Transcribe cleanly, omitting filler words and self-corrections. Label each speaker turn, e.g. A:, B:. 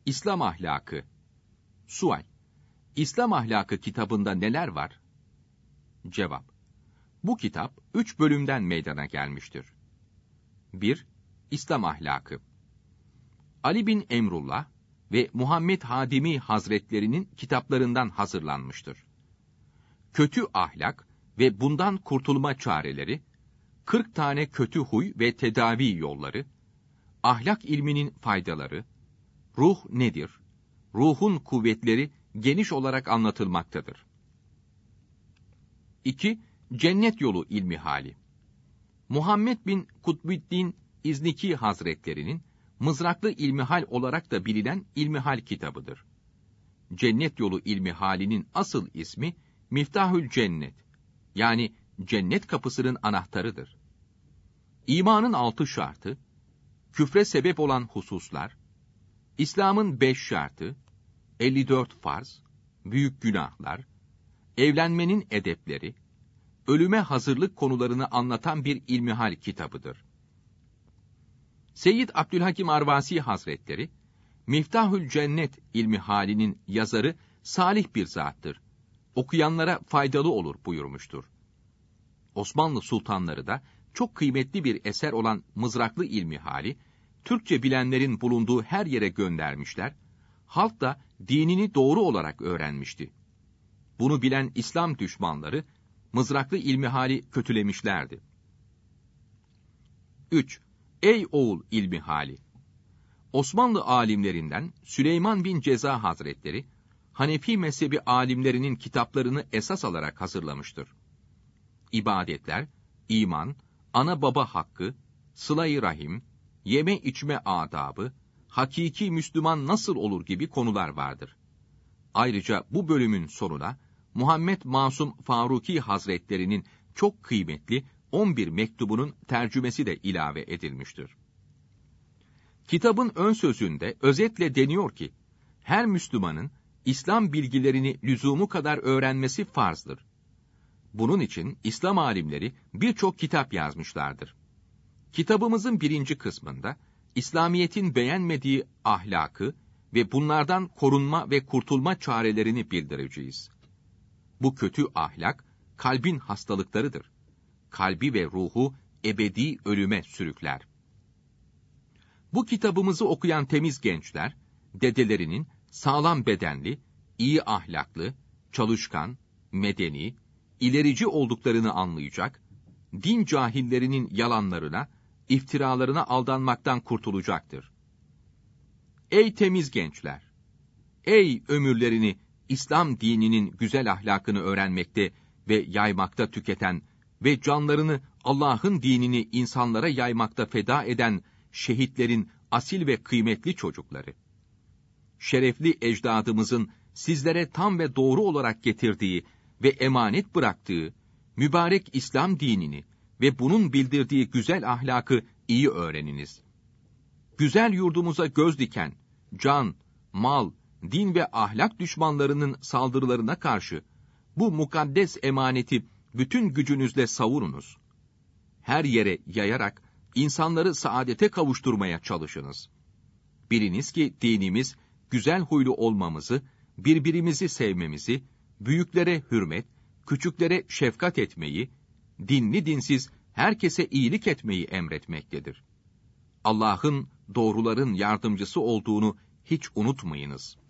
A: İslam ahlakı. Sual: İslam ahlakı kitabında neler var? Cevap: Bu kitap 3 bölümden meydana gelmiştir. 1. İslam ahlakı. Ali bin Emrullah ve Muhammed Hadimi Hazretlerinin kitaplarından hazırlanmıştır. Kötü ahlak ve bundan kurtulma çareleri, 40 tane kötü huy ve tedavi yolları, ahlak ilminin faydaları, ruh nedir, ruhun kuvvetleri geniş olarak anlatılmaktadır. 2. Cennet yolu ilmihali. Muhammed bin Kutbuddin İzniki Hazretlerinin mızraklı ilmihal olarak da bilinen ilmihal kitabıdır. Cennet yolu ilmihalinin asıl ismi Miftahül Cennet, yani cennet kapısının anahtarıdır. İmanın 6 şartı, küfre sebep olan hususlar, İslam'ın 5 şartı, 54 farz, büyük günahlar, evlenmenin edepleri, ölüme hazırlık konularını anlatan bir ilmihal kitabıdır. Seyyid Abdülhakim Arvasi Hazretleri, Miftahül Cennet ilmihalinin yazarı salih bir zattır. Okuyanlara faydalı olur buyurmuştur. Osmanlı sultanları da çok kıymetli bir eser olan mızraklı ilmihali, Türkçe bilenlerin bulunduğu her yere göndermişler, halk da dinini doğru olarak öğrenmişti. Bunu bilen İslam düşmanları, mızraklı ilmihali kötülemişlerdi. 3. Ey oğul ilmihali! Osmanlı alimlerinden Süleyman bin Ceza Hazretleri, Hanefi mezhebi alimlerinin kitaplarını esas alarak hazırlamıştır. İbadetler, iman, ana baba hakkı, sıla-i rahim, yeme içme adabı, hakiki Müslüman nasıl olur gibi konular vardır. Ayrıca bu bölümün sonuna Muhammed Masum Faruki Hazretlerinin çok kıymetli 11 mektubunun tercümesi de ilave edilmiştir. Kitabın ön sözünde özetle deniyor ki, her Müslümanın İslam bilgilerini lüzumu kadar öğrenmesi farzdır. Bunun için İslam alimleri birçok kitap yazmışlardır. Kitabımızın 1. kısmında, İslamiyet'in beğenmediği ahlakı ve bunlardan korunma ve kurtulma çarelerini bildireceğiz. Bu kötü ahlak, kalbin hastalıklarıdır. Kalbi ve ruhu ebedi ölüme sürükler. Bu kitabımızı okuyan temiz gençler, dedelerinin sağlam bedenli, iyi ahlaklı, çalışkan, medeni, ilerici olduklarını anlayacak, din cahillerinin yalanlarına, iftiralarına aldanmaktan kurtulacaktır. Ey temiz gençler! Ey ömürlerini İslam dininin güzel ahlakını öğrenmekte ve yaymakta tüketen ve canlarını Allah'ın dinini insanlara yaymakta feda eden şehitlerin asil ve kıymetli çocukları! Şerefli ecdadımızın sizlere tam ve doğru olarak getirdiği ve emanet bıraktığı mübarek İslam dinini ve bunun bildirdiği güzel ahlakı iyi öğreniniz. Güzel yurdumuza göz diken, can, mal, din ve ahlak düşmanlarının saldırılarına karşı bu mukaddes emaneti bütün gücünüzle savununuz. Her yere yayarak insanları saadete kavuşturmaya çalışınız. Biliniz ki dinimiz güzel huylu olmamızı, birbirimizi sevmemizi, büyüklere hürmet, küçüklere şefkat etmeyi, dinli dinsiz herkese iyilik etmeyi emretmektedir. Allah'ın doğruların yardımcısı olduğunu hiç unutmayınız.